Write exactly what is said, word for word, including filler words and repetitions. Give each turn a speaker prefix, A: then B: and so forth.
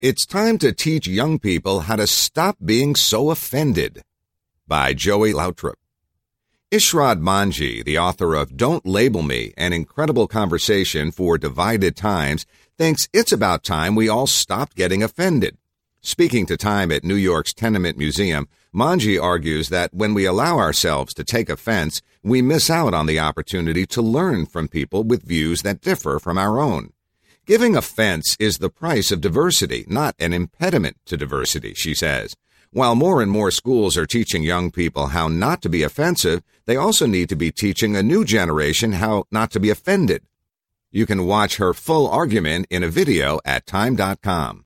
A: It's time to teach young people how to stop being so offended. By Joey Lautrip. Ishrad Manji, the author of Don't Label Me, an incredible conversation for divided times, thinks it's about time we all stopped getting offended. Speaking to Time at New York's Tenement Museum, Manji argues that when we allow ourselves to take offense, we miss out on the opportunity to learn from people with views that differ from our own. Giving offense is the price of diversity, not an impediment to diversity, she says. While more and more schools are teaching young people how not to be offensive, they also need to be teaching a new generation how not to be offended. You can watch her full argument in a video at time dot com.